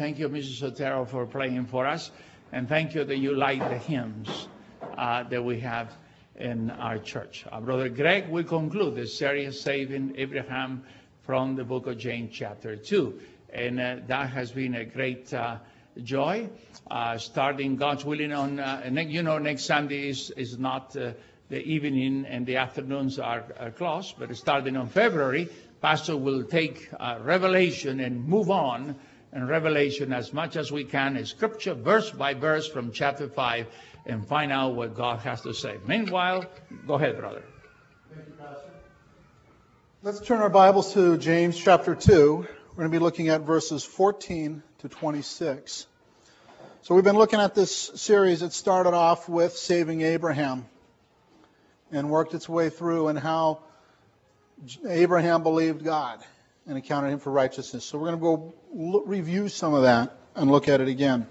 Thank you, Mrs. Sotero, for playing for us. And thank you that you like the hymns that we have in our church. Brother Greg will conclude the series, Saving Abraham, from the book of James chapter 2. And that has been a great joy. Starting, God's willing, on, next Sunday is not the evening and the afternoons are closed, but starting on February, Pastor will take Revelation and move on in Revelation as much as we can, scripture, verse by verse from chapter 5, and find out what God has to say. Meanwhile, go ahead, brother. Thank you, Pastor. Let's turn our Bibles to James chapter 2. We're going to be looking at verses 14 to 26. So we've been looking at this series that started off with saving Abraham and worked its way through and how Abraham believed God and accounted him for righteousness. So we're going to go review some of that and look at it again.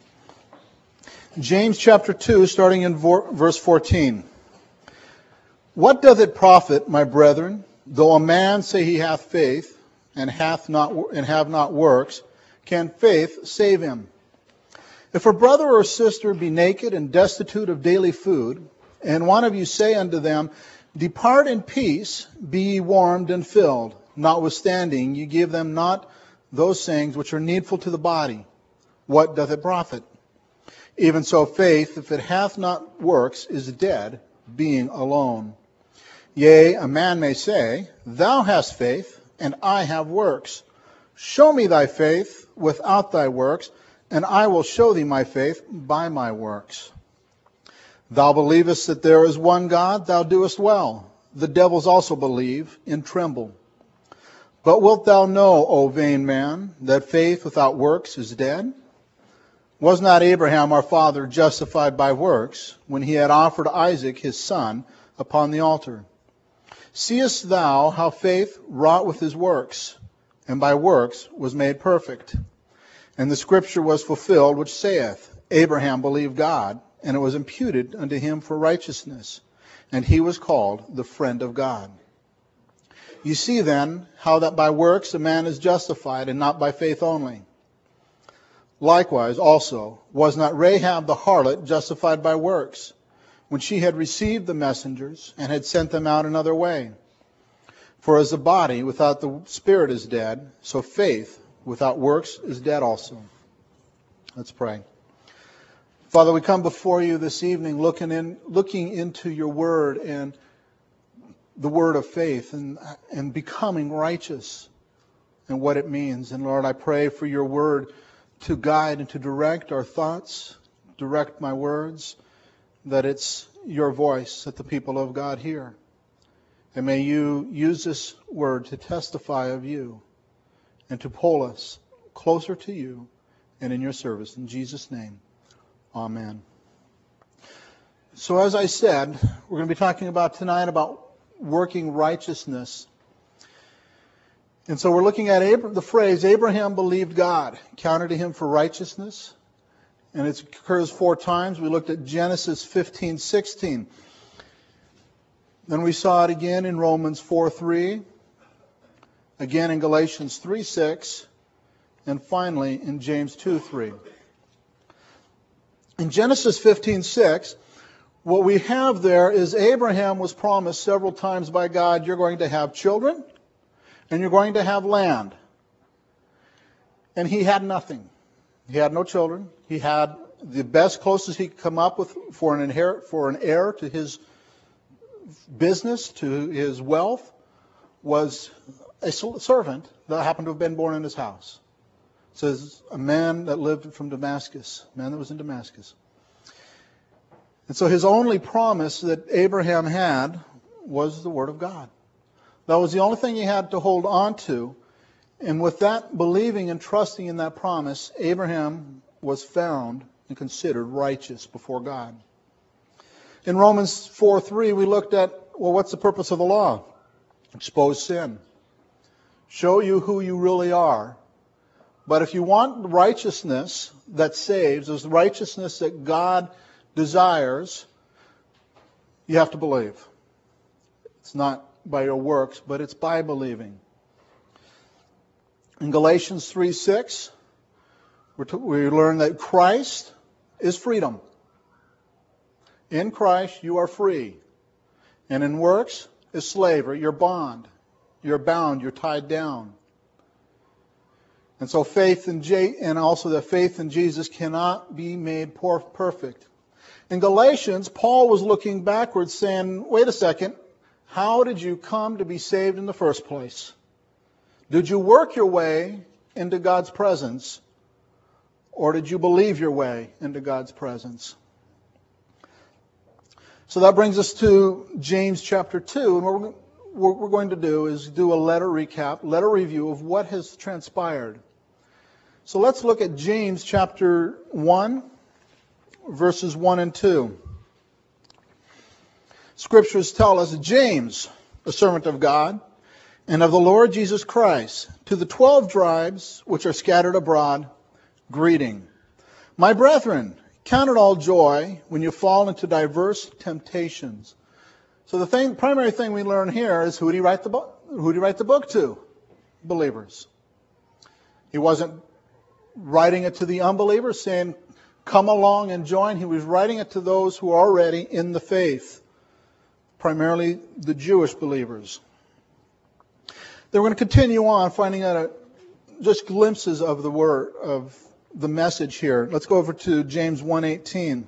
James chapter 2, starting in verse 14. What doth it profit, my brethren, though a man say he hath faith and have not works, can faith save him? If a brother or sister be naked and destitute of daily food, and one of you say unto them, Depart in peace, be ye warmed and filled, notwithstanding ye give them not those things which are needful to the body, what doth it profit? Even so faith, if it hath not works, is dead, being alone. Yea, a man may say, Thou hast faith, and I have works. Show me thy faith without thy works, and I will show thee my faith by my works. Thou believest that there is one God, thou doest well. The devils also believe and tremble. But wilt thou know, O vain man, that faith without works is dead? Was not Abraham our father justified by works, when he had offered Isaac his son upon the altar? Seest thou how faith wrought with his works, and by works was made perfect? And the scripture was fulfilled, which saith, Abraham believed God, and it was imputed unto him for righteousness, and he was called the friend of God. You see then how that by works a man is justified, and not by faith only. Likewise also was not Rahab the harlot justified by works, when she had received the messengers and had sent them out another way? For as the body without the spirit is dead, so faith without works is dead also. Let's pray. Father, we come before you this evening looking into your word and the word of faith and becoming righteous and what it means. And Lord, I pray for your word to guide and to direct our thoughts, direct my words, that it's your voice that the people of God hear. And may you use this word to testify of you and to pull us closer to you and in your service. In Jesus' name, amen. So as I said, we're going to be talking about tonight about working righteousness. And so we're looking at the phrase, Abraham believed God, counted to him for righteousness. And it occurs 4 times. We looked at Genesis 15:16. Then we saw it again in Romans 4:3, again in Galatians 3:6, and finally in James 2:3. In Genesis 15:6, what we have there is Abraham was promised several times by God, you're going to have children and you're going to have land. And he had nothing. He had no children. He had the best, closest he could come up with for an heir to his business, to his wealth, was a servant that happened to have been born in his house. It says a man that lived from Damascus, a man that was in Damascus. And so his only promise that Abraham had was the Word of God. That was the only thing he had to hold on to. And with that believing and trusting in that promise, Abraham was found and considered righteous before God. In Romans 4:3, we looked at, well, what's the purpose of the law? Expose sin. Show you who you really are. But if you want righteousness that saves, there's righteousness that God desires, you have to believe. It's not by your works, but it's by believing. In Galatians 3:6, We learn that Christ is freedom. In Christ you are free. And in works is slavery. You're bond. You're bound. You're tied down. And so faith in and also the faith in Jesus cannot be made perfect. In Galatians, Paul was looking backwards saying, wait a second, how did you come to be saved in the first place? Did you work your way into God's presence, or did you believe your way into God's presence? So that brings us to James chapter 2, and what we're going to do is do a letter recap, letter review of what has transpired. So let's look at James chapter 1, verses 1 and 2. Scriptures tell us, James, a servant of God, and of the Lord Jesus Christ, to the 12 tribes which are scattered abroad, greeting. My brethren, count it all joy when you fall into diverse temptations. So the primary thing we learn here is who did he write the book? Who did he write the book to? Believers. He wasn't writing it to the unbelievers, saying, come along and join. He was writing it to those who are already in the faith, primarily the Jewish believers. Then we're going to continue on, finding out just glimpses of the word, of the message here. Let's go over to James 1:18.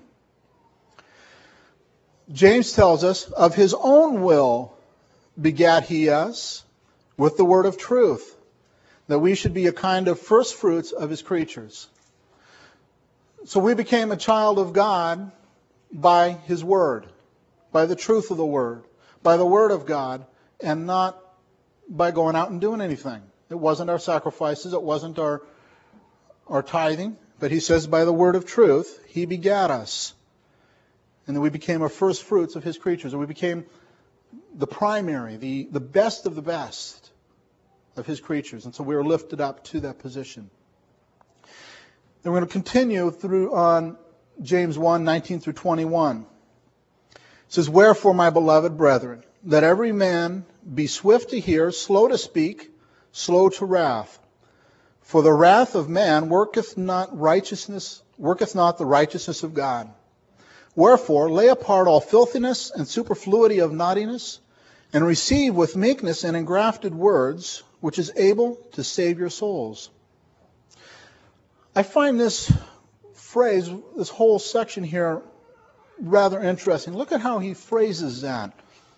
James tells us, of his own will begat he us with the word of truth, that we should be a kind of first fruits of his creatures. So we became a child of God by his word, by the truth of the word, by the word of God, and not by going out and doing anything. It wasn't our sacrifices, it wasn't our tithing, but he says by the word of truth, he begat us. And then we became our first fruits of his creatures, and we became the primary, the best of the best of his creatures. And so we were lifted up to that position. Then we're going to continue through on James 1:19 through 21. It says, wherefore, my beloved brethren, let every man be swift to hear, slow to speak, slow to wrath. For the wrath of man worketh not the righteousness of God. Wherefore, lay apart all filthiness and superfluity of naughtiness, and receive with meekness and engrafted words, which is able to save your souls. I find this phrase, this whole section here, rather interesting. Look at how he phrases that.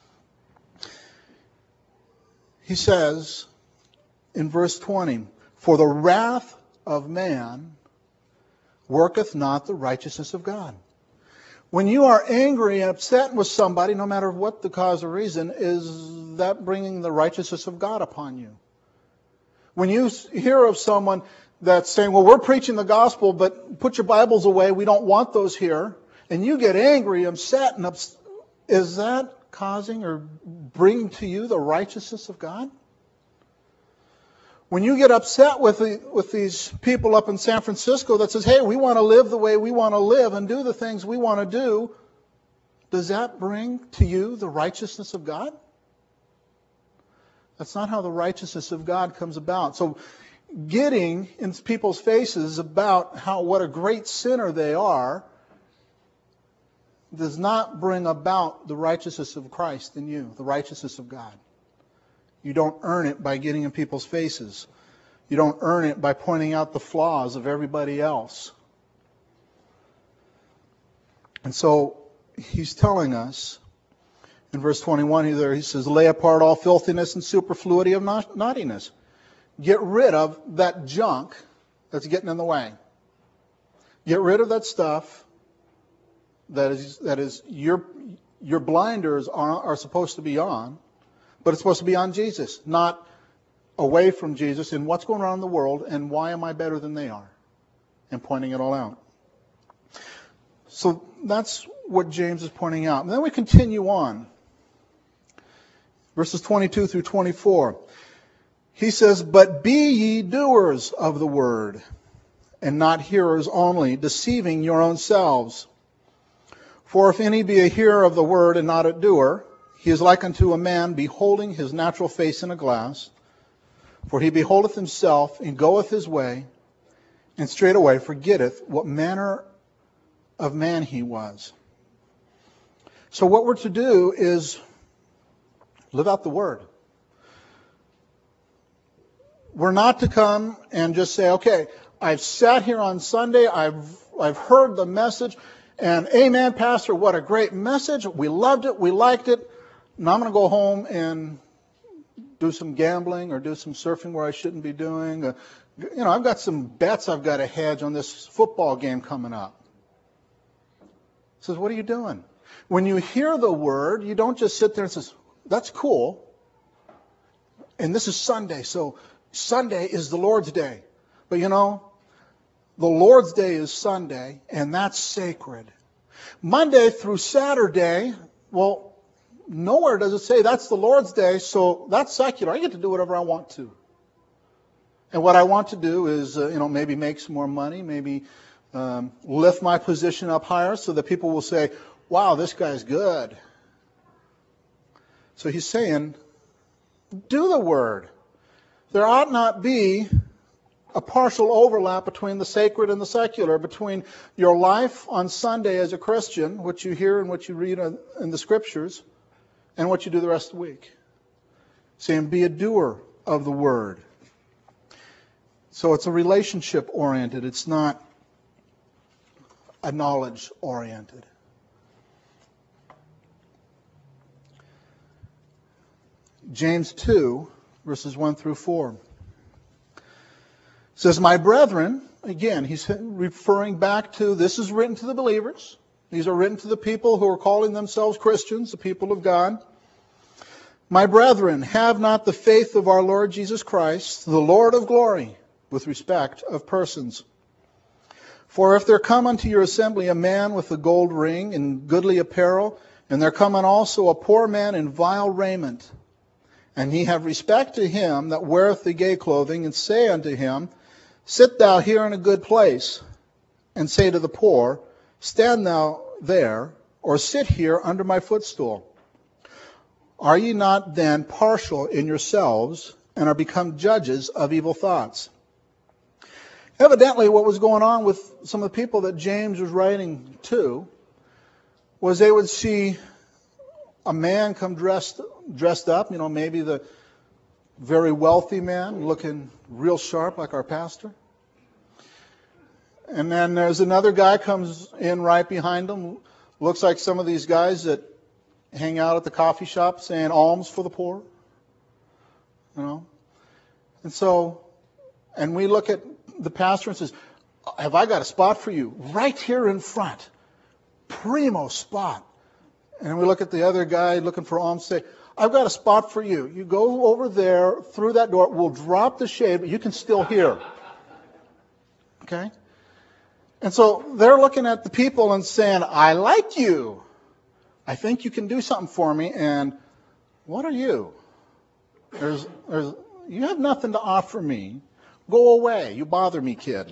He says in verse 20, for the wrath of man worketh not the righteousness of God. When you are angry and upset with somebody, no matter what the cause or reason, is that bringing the righteousness of God upon you? When you hear of someone that's saying, well, we're preaching the gospel, but put your Bibles away, we don't want those here, and you get angry, upset, is that causing or bringing to you the righteousness of God? When you get upset with these people up in San Francisco that says, hey, we want to live the way we want to live and do the things we want to do, does that bring to you the righteousness of God? That's not how the righteousness of God comes about. So getting in people's faces about what a great sinner they are does not bring about the righteousness of Christ in you, the righteousness of God. You don't earn it by getting in people's faces. You don't earn it by pointing out the flaws of everybody else. And so he's telling us in verse 21 he says, lay apart all filthiness and superfluity of naughtiness. Get rid of that junk that's getting in the way. Get rid of that stuff that is your blinders are supposed to be on, but it's supposed to be on Jesus, not away from Jesus and what's going on in the world and why am I better than they are, and pointing it all out. So that's what James is pointing out. And then we continue on. Verses 22 through 24. He says, but be ye doers of the word, and not hearers only, deceiving your own selves. For if any be a hearer of the word and not a doer, he is like unto a man beholding his natural face in a glass. For he beholdeth himself and goeth his way, and straightway forgetteth what manner of man he was. So what we're to do is live out the Word. We're not to come and just say, okay, I've sat here on Sunday, I've heard the message, and amen, Pastor, what a great message. We loved it, we liked it. Now I'm going to go home and do some gambling or do some surfing where I shouldn't be doing. I've got some bets I've got to hedge on this football game coming up. He says, what are you doing? When you hear the Word, you don't just sit there and say, that's cool. And this is Sunday, so Sunday is the Lord's Day. But the Lord's Day is Sunday, and that's sacred. Monday through Saturday, well, nowhere does it say that's the Lord's Day, so that's secular. I get to do whatever I want to. And what I want to do is, maybe make some more money, maybe lift my position up higher so that people will say, wow, this guy's good. So he's saying, do the Word. There ought not be a partial overlap between the sacred and the secular, between your life on Sunday as a Christian, what you hear and what you read in the Scriptures, and what you do the rest of the week. Saying, be a doer of the Word. So it's a relationship-oriented. It's not a knowledge-oriented. James 2, verses 1 through 4. Says, my brethren, again, he's referring back to, this is written to the believers. These are written to the people who are calling themselves Christians, the people of God. My brethren, have not the faith of our Lord Jesus Christ, the Lord of glory, with respect of persons. For if there come unto your assembly a man with a gold ring and goodly apparel, and there come also a poor man in vile raiment, and ye have respect to him that weareth the gay clothing, and say unto him, sit thou here in a good place, and say to the poor, stand thou there, or sit here under my footstool. Are ye not then partial in yourselves, and are become judges of evil thoughts? Evidently, what was going on with some of the people that James was writing to was they would see a man come dressed up, maybe the very wealthy man looking real sharp like our pastor. And then there's another guy comes in right behind him, looks like some of these guys that hang out at the coffee shop saying alms for the poor. And we look at the pastor and says, have I got a spot for you? Right here in front. Primo spot. And we look at the other guy looking for alms and say, I've got a spot for you. You go over there through that door. We'll drop the shade, but you can still hear. Okay? And so they're looking at the people and saying, I like you. I think you can do something for me. And what are you? You have nothing to offer me. Go away. You bother me, kid.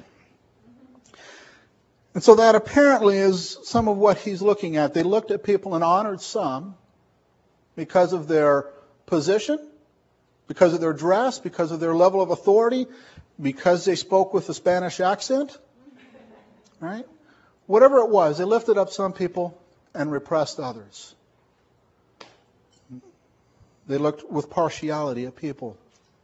And so that apparently is some of what he's looking at. They looked at people and honored some because of their position, because of their dress, because of their level of authority, because they spoke with a Spanish accent. Right? Whatever it was, they lifted up some people and repressed others. They looked with partiality at people.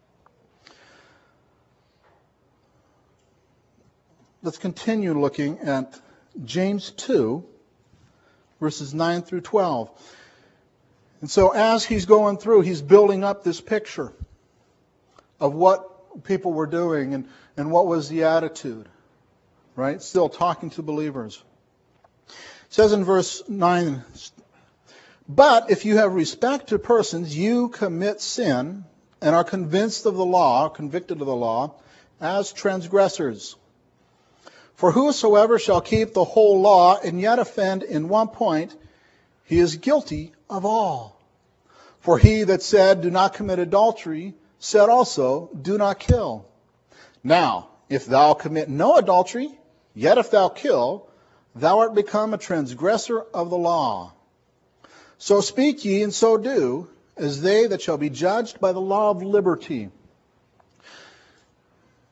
Let's continue looking at James 2, verses 9 through 12. And so as he's going through, he's building up this picture of what people were doing and what was the attitude. Right? Still talking to believers. It says in verse 9, but if you have respect to persons, you commit sin and are convinced of the law, convicted of the law, as transgressors. For whosoever shall keep the whole law and yet offend in one point, he is guilty of all. For he that said, do not commit adultery, said also, do not kill. Now, if thou commit no adultery, yet if thou kill, thou art become a transgressor of the law. So speak ye and so do, as they that shall be judged by the law of liberty.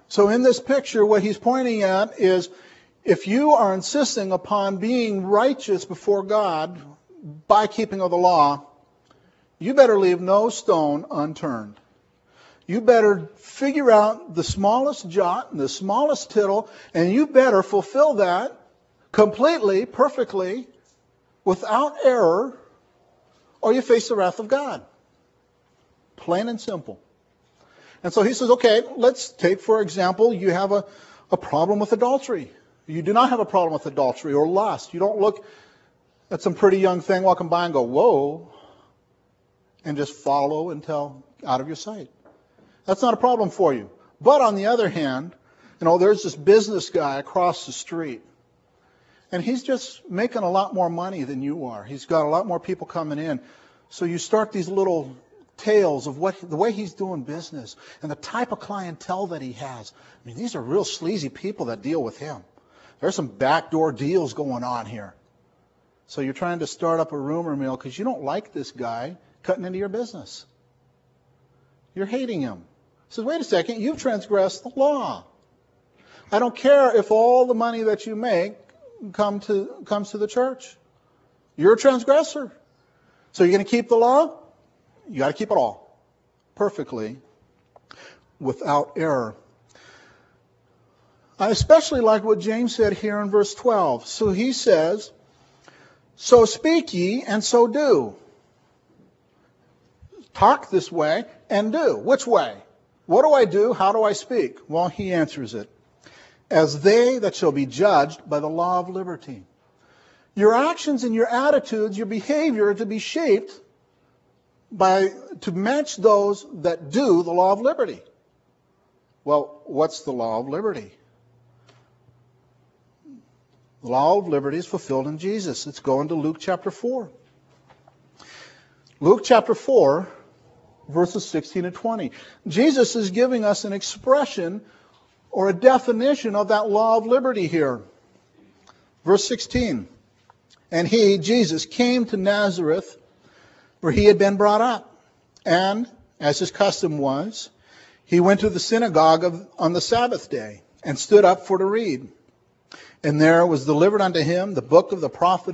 So in this picture, what he's pointing at is, if you are insisting upon being righteous before God by keeping of the law, you better leave no stone unturned. You better figure out the smallest jot and the smallest tittle, and you better fulfill that completely, perfectly, without error, or you face the wrath of God. Plain and simple. And so he says, okay, let's take, for example, you have a problem with adultery. You do not have a problem with adultery or lust. You don't look at some pretty young thing walking by and go, whoa, and just follow until out of your sight. That's not a problem for you. But on the other hand, there's this business guy across the street, and he's just making a lot more money than you are. He's got a lot more people coming in. So you start these little tales of the way he's doing business and the type of clientele that he has. I mean, these are real sleazy people that deal with him. There's some backdoor deals going on here. So you're trying to start up a rumor mill because you don't like this guy cutting into your business. You're hating him. He says, wait a second, you've transgressed the law. I don't care if all the money that you make comes to the church. You're a transgressor. So you're going to keep the law? You got to keep it all perfectly, without error. I especially like what James said here in verse 12. So he says, so speak ye and so do. Talk this way and do. Which way? What do I do? How do I speak? Well, he answers it. As they that shall be judged by the law of liberty. Your actions and your attitudes, your behavior are to be shaped to match those that do the law of liberty. Well, what's the law of liberty? The law of liberty is fulfilled in Jesus. Let's go into Luke chapter 4. Luke chapter 4, verses 16 and 20. Jesus is giving us an expression or a definition of that law of liberty here. Verse 16. And he, Jesus, came to Nazareth, where he had been brought up. And, as his custom was, he went to the synagogue on the Sabbath day, and stood up for to read. And there was delivered unto him the book of the prophet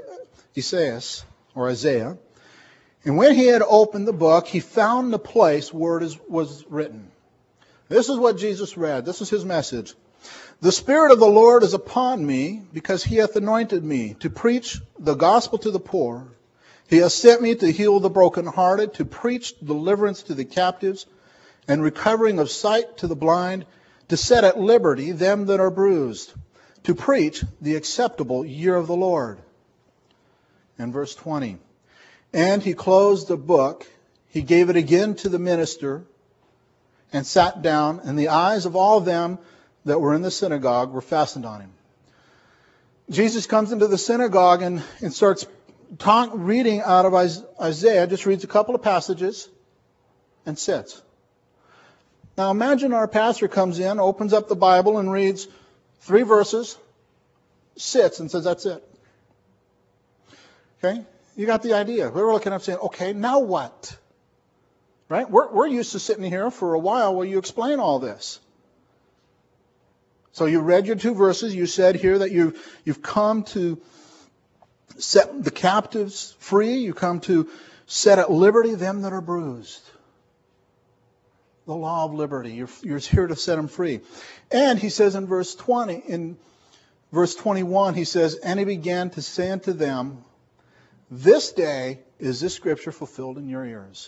Isaiah. And when he had opened the book, he found the place where it was written. This is what Jesus read. This is his message. The Spirit of the Lord is upon me, because he hath anointed me to preach the gospel to the poor. He hath sent me to heal the brokenhearted, to preach deliverance to the captives, and recovering of sight to the blind, to set at liberty them that are bruised, to preach the acceptable year of the Lord. And verse 20. And he closed the book, he gave it again to the minister, and sat down, and the eyes of all them that were in the synagogue were fastened on him. Jesus comes into the synagogue and starts reading out of Isaiah, just reads a couple of passages, and sits. Now imagine our pastor comes in, opens up the Bible, and reads 3 verses, sits, and says, that's it. Okay? You got the idea. We were looking up saying, okay, now what? Right? We're used to sitting here for a while you explain all this. So you read your 2 verses. You said here that you've come to set the captives free. You come to set at liberty them that are bruised. The law of liberty. You're here to set them free. And he says in verse 20, in verse 21, he says, and he began to say unto them, this day is this scripture fulfilled in your ears.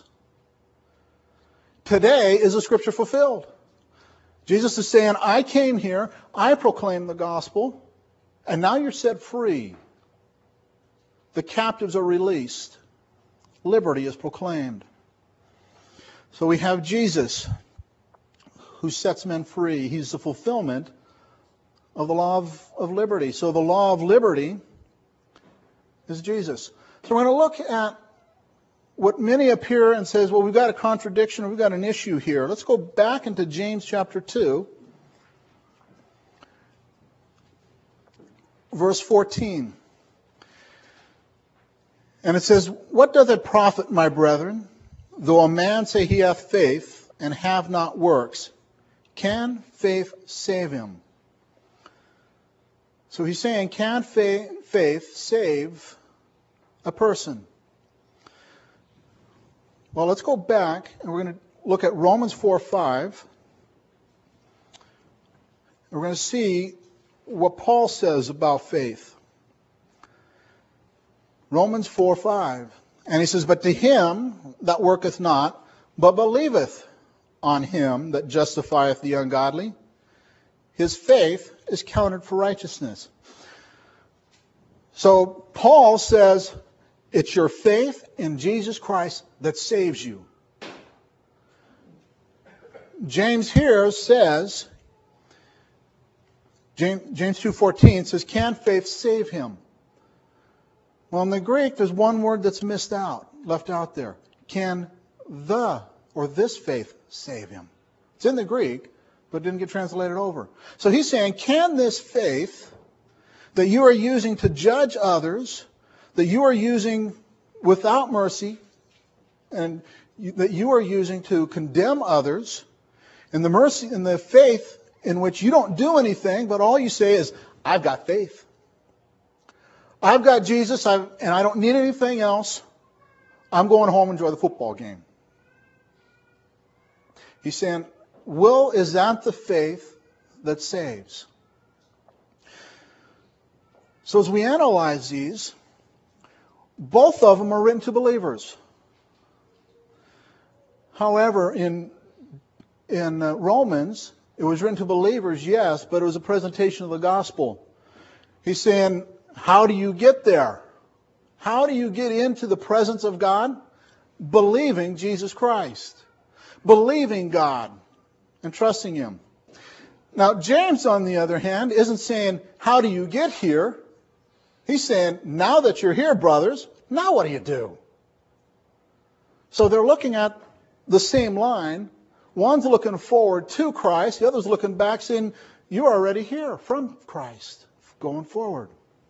Today is the scripture fulfilled. Jesus is saying, I came here, I proclaimed the gospel, and now you're set free. The captives are released. Liberty is proclaimed. So we have Jesus who sets men free. He's the fulfillment of the law of liberty. So the law of liberty is Jesus. So we're going to look at what many appear and says, well, we've got a contradiction, we've got an issue here. Let's go back into James chapter 2, verse 14. And it says, what doth it profit, my brethren, though a man say he hath faith and have not works? Can faith save him? So he's saying, can faith save a person? Well, let's go back and we're going to look at Romans 4:5. We're going to see what Paul says about faith. Romans 4:5. And he says, but to him that worketh not, but believeth on him that justifieth the ungodly, his faith is counted for righteousness. So Paul says, it's your faith in Jesus Christ that saves you. James here says, James 2:14 says, can faith save him? Well, in the Greek, there's one word that's left out there. Can this faith save him? It's in the Greek, but it didn't get translated over. So he's saying, can this faith that you are using to judge others, that you are using without mercy, and that you are using to condemn others, and the mercy and the faith in which you don't do anything, but all you say is, I've got faith. I've got Jesus, and I don't need anything else. I'm going home and enjoy the football game. He's saying, is that the faith that saves? So as we analyze these, both of them are written to believers. However, in Romans, it was written to believers, yes, but it was a presentation of the gospel. He's saying, how do you get there? How do you get into the presence of God? Believing Jesus Christ. Believing God and trusting Him. Now, James, on the other hand, isn't saying, how do you get here? He's saying, now that you're here, brothers, now what do you do? So they're looking at the same line. One's looking forward to Christ. The other's looking back saying, you're already here from Christ, going forward.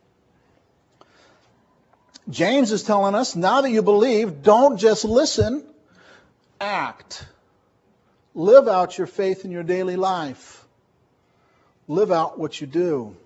James is telling us, now that you believe, don't just listen, act. Live out your faith in your daily life. Live out what you do.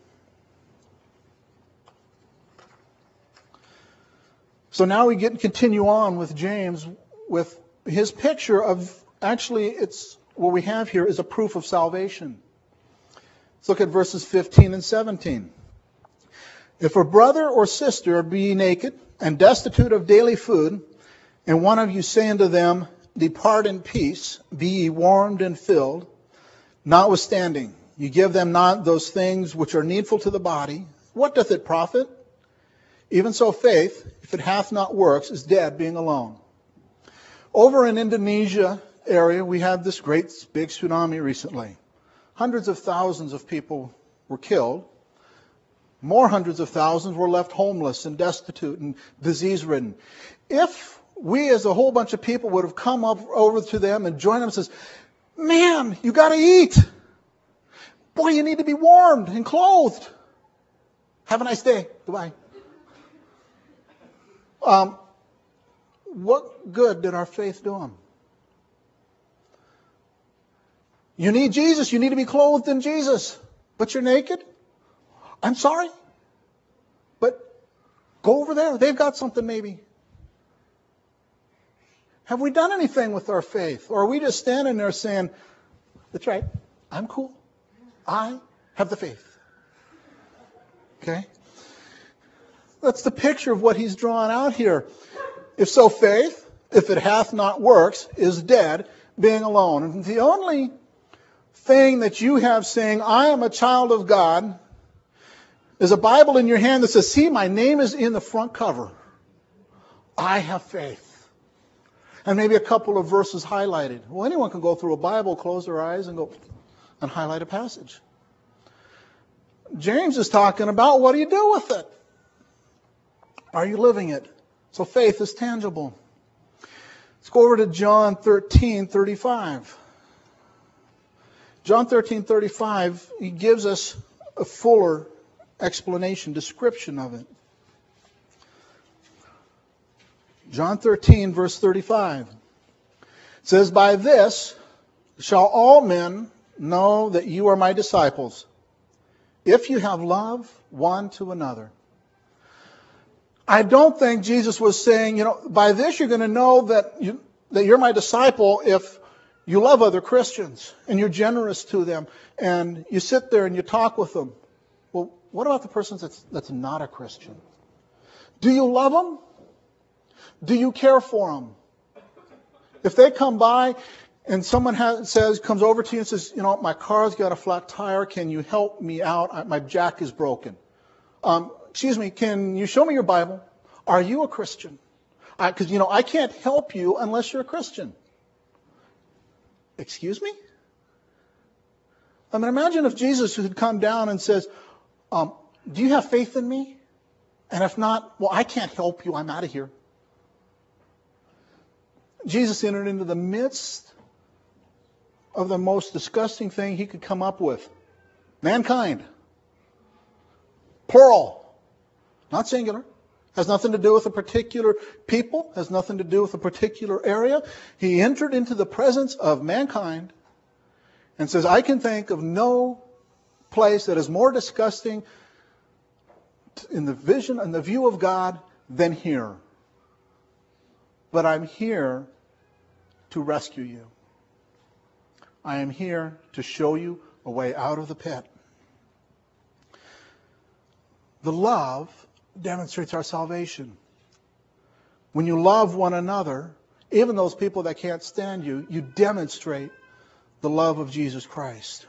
So now we continue on with James with his picture of, actually it's what we have here is a proof of salvation. Let's look at verses 15 and 17. If a brother or sister be naked and destitute of daily food, and one of you say unto them, depart in peace, be ye warmed and filled, notwithstanding, you give them not those things which are needful to the body, what doth it profit? Even so faith, if it hath not works, is dead, being alone. Over in Indonesia area, we had this great big tsunami recently. Hundreds of thousands of people were killed. More hundreds of thousands were left homeless and destitute and disease-ridden. If we as a whole bunch of people would have come up over to them and joined them and says, man, you got to eat. Boy, you need to be warmed and clothed. Have a nice day. Goodbye. What good did our faith do them? You need Jesus. You need to be clothed in Jesus. But you're naked? I'm sorry. But go over there. They've got something maybe. Have we done anything with our faith? Or are we just standing there saying, that's right, I'm cool. I have the faith. Okay? That's the picture of what he's drawn out here. If so, faith, if it hath not works, is dead, being alone. And the only thing that you have saying, I am a child of God, is a Bible in your hand that says, see, my name is in the front cover. I have faith. And maybe a couple of verses highlighted. Well, anyone can go through a Bible, close their eyes, and go and highlight a passage. James is talking about, what do you do with it? Are you living it? So faith is tangible. Let's go over to John 13:35. John 13:35, he gives us a fuller explanation, description of it. John 13, verse 35. It says, by this shall all men know that you are my disciples, if you have love one to another. I don't think Jesus was saying, by this you're going to know that you're my disciple if you love other Christians and you're generous to them and you sit there and you talk with them. Well, what about the person that's not a Christian? Do you love them? Do you care for them? If they come by and someone comes over to you and says, my car's got a flat tire, can you help me out? My jack is broken. Excuse me, can you show me your Bible? Are you a Christian? Because, I can't help you unless you're a Christian. Excuse me? I mean, imagine if Jesus had come down and says, do you have faith in me? And if not, well, I can't help you. I'm out of here. Jesus entered into the midst of the most disgusting thing he could come up with. Mankind. Plural. Not singular. Has nothing to do with a particular people. Has nothing to do with a particular area. He entered into the presence of mankind and says, I can think of no place that is more disgusting in the vision and the view of God than here. But I'm here to rescue you. I am here to show you a way out of the pit. The love demonstrates our salvation. When you love one another, even those people that can't stand you, you demonstrate the love of Jesus Christ.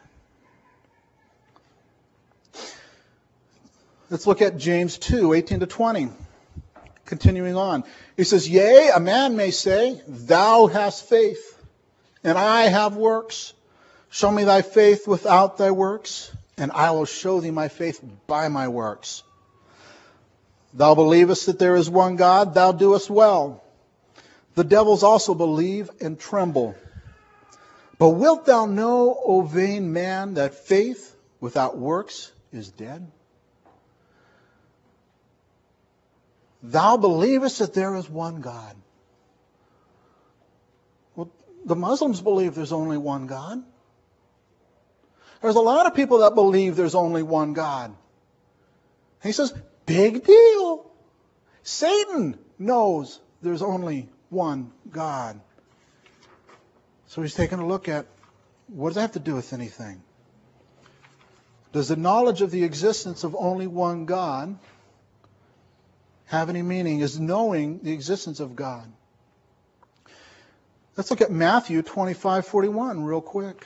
Let's look at James 2, 18 to 20. Continuing on. He says, yea, a man may say, thou hast faith, and I have works. Show me thy faith without thy works, and I will show thee my faith by my works. Thou believest that there is one God, thou doest well. The devils also believe and tremble. But wilt thou know, O vain man, that faith without works is dead? Thou believest that there is one God. Well, the Muslims believe there's only one God. There's a lot of people that believe there's only one God. He says, big deal. Satan knows there's only one God. So he's taking a look at, what does that have to do with anything? Does the knowledge of the existence of only one God have any meaning? Is knowing the existence of God? Let's look at Matthew 25:41 real quick.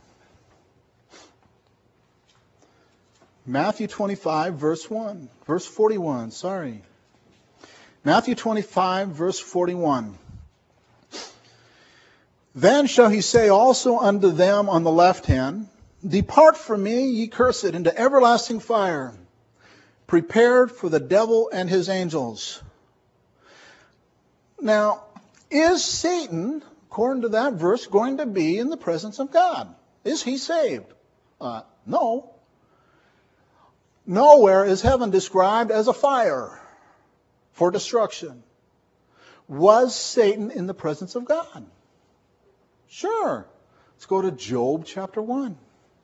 Matthew 25, verse 41, sorry. Matthew 25, verse 41. Then shall he say also unto them on the left hand, depart from me, ye cursed, into everlasting fire, prepared for the devil and his angels. Now, is Satan, according to that verse, going to be in the presence of God? Is he saved? No. Nowhere is heaven described as a fire for destruction. Was Satan in the presence of God? Sure. Let's go to Job chapter 1.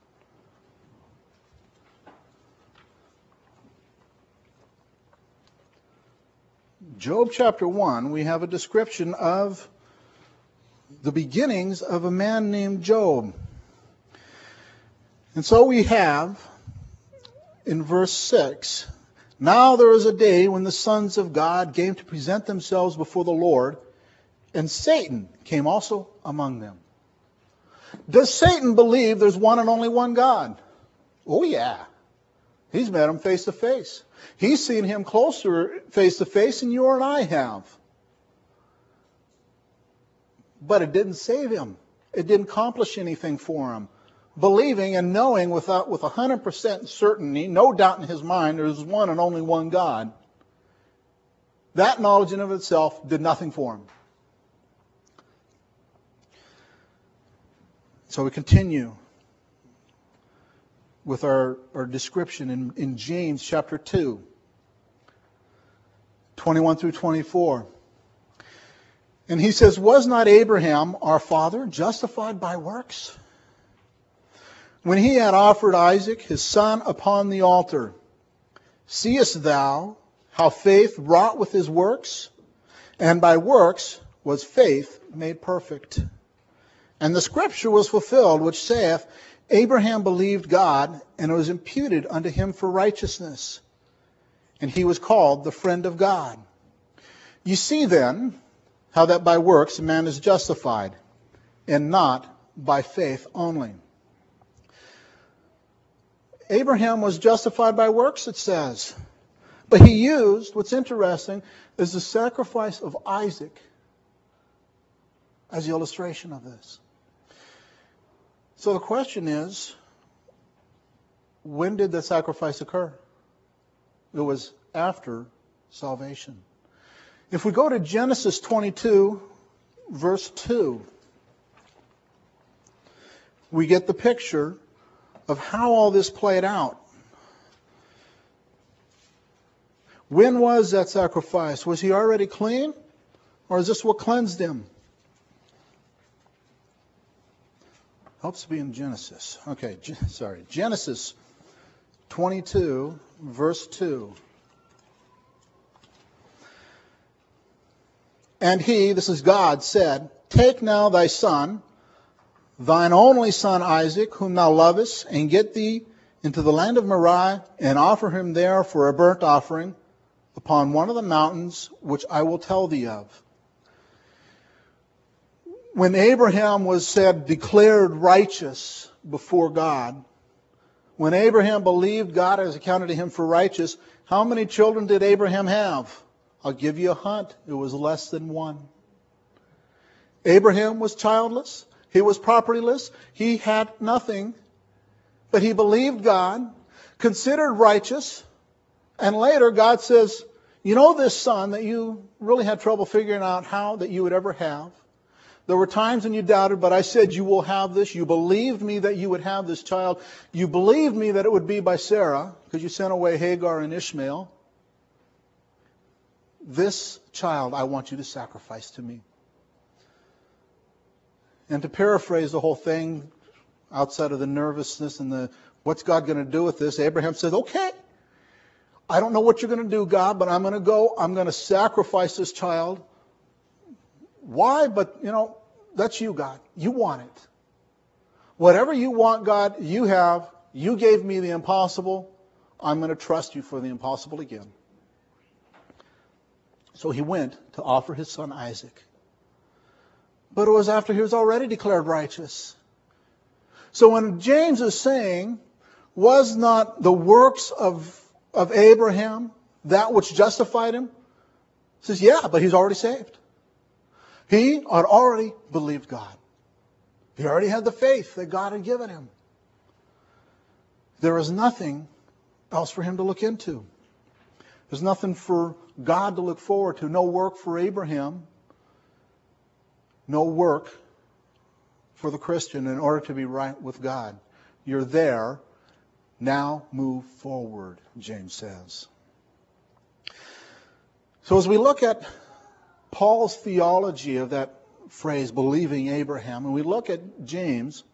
Job chapter 1, we have a description of the beginnings of a man named Job. And so we have in verse 6, now there is a day when the sons of God came to present themselves before the Lord, and Satan came also among them. Does Satan believe there's one and only one God? Oh yeah. He's met him face to face. He's seen him closer face to face than you and I have. But it didn't save him. It didn't accomplish anything for him. Believing and knowing with 100% certainty, no doubt in his mind, there's one and only one God. That knowledge in of itself did nothing for him. So we continue with our description in James chapter 2, 21 through 24. And he says, was not Abraham our father justified by works when he had offered Isaac his son upon the altar, seest thou how faith wrought with his works? And by works was faith made perfect. And the scripture was fulfilled, which saith, Abraham believed God, and it was imputed unto him for righteousness. And he was called the friend of God. You see then how that by works a man is justified, and not by faith only. Abraham was justified by works, it says. But he used, what's interesting, is the sacrifice of Isaac as the illustration of this. So the question is, when did the sacrifice occur? It was after salvation. If we go to Genesis 22, verse 2, we get the picture of how all this played out. When was that sacrifice? Was he already clean? Or is this what cleansed him? Helps to be in Genesis. Okay, Genesis 22, verse 2. And he, this is God, said, Take now thy son, thine only son Isaac, whom thou lovest, and get thee into the land of Moriah, and offer him there for a burnt offering upon one of the mountains which I will tell thee of. When Abraham was said, declared righteous before God, when Abraham believed God as accounted to him for righteous, how many children did Abraham have? I'll give you a hint. It was less than one. Abraham was childless. He was propertyless. He had nothing. But he believed God, considered righteous, and later God says, you know this son that you really had trouble figuring out how that you would ever have? There were times when you doubted, but I said you will have this. You believed me that you would have this child. You believed me that it would be by Sarah, because you sent away Hagar and Ishmael. This child I want you to sacrifice to me. And to paraphrase the whole thing, outside of the nervousness and the what's God going to do with this, Abraham says, okay, I don't know what you're going to do, God, but I'm going to go. I'm going to sacrifice this child. Why? But, that's you, God. You want it. Whatever you want, God, you have. You gave me the impossible. I'm going to trust you for the impossible again. So he went to offer his son Isaac. But it was after he was already declared righteous. So when James is saying, was not the works of Abraham that which justified him? He says, yeah, but he's already saved. He had already believed God. He already had the faith that God had given him. There is nothing else for him to look into. There's nothing for God to look forward to. No work for Abraham. No work for the Christian in order to be right with God. You're there. Now move forward, James says. So as we look at Paul's theology of that phrase, believing Abraham, and we look at James,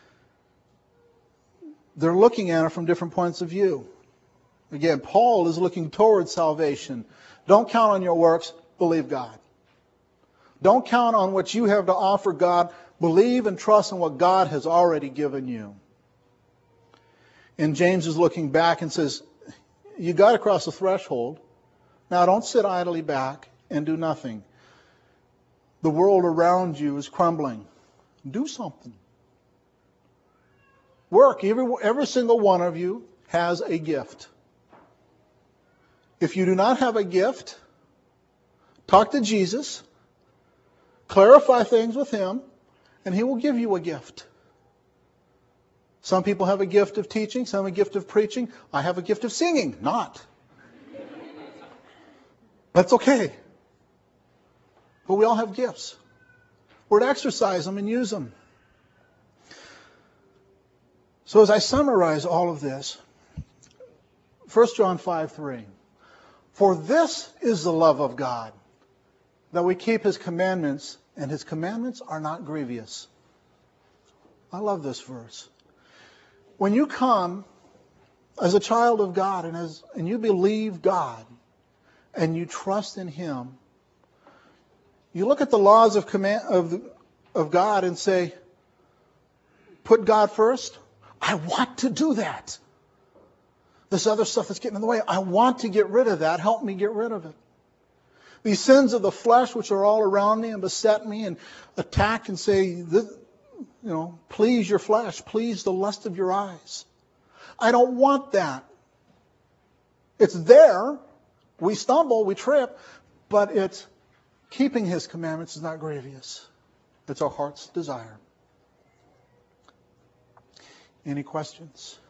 they're looking at it from different points of view. Again, Paul is looking towards salvation. Don't count on your works, believe God. Don't count on what you have to offer God. Believe and trust in what God has already given you. And James is looking back and says, you got to cross the threshold. Now don't sit idly back and do nothing. The world around you is crumbling. Do something. Work. Every single one of you has a gift. If you do not have a gift, talk to Jesus, clarify things with Him, and He will give you a gift. Some people have a gift of teaching, some have a gift of preaching. I have a gift of singing. Not. That's okay. But we all have gifts. We're to exercise them and use them. So as I summarize all of this, 1 John 5:3. For this is the love of God, that we keep His commandments, and His commandments are not grievous. I love this verse. when you come as a child of God and you believe God and you trust in Him, you look at the laws of God and say, put God first. I want to do that. This other stuff that's getting in the way, I want to get rid of that. Help me get rid of it. These sins of the flesh which are all around me and beset me and attack and say, please your flesh, please the lust of your eyes. I don't want that. It's there. We stumble, we trip, but it's keeping His commandments is not grievous. It's our heart's desire. Any questions?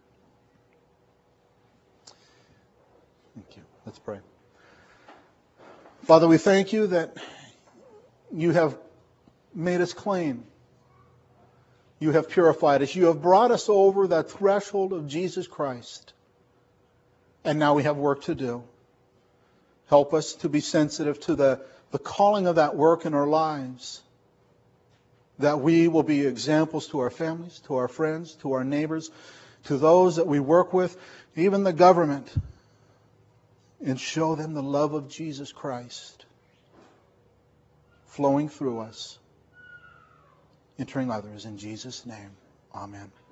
Thank you. Let's pray. Father, we thank you that you have made us clean. You have purified us. You have brought us over that threshold of Jesus Christ. And now we have work to do. Help us to be sensitive to the calling of that work in our lives. That we will be examples to our families, to our friends, to our neighbors, to those that we work with, even the government. And show them the love of Jesus Christ flowing through us, entering others. In Jesus' name, amen.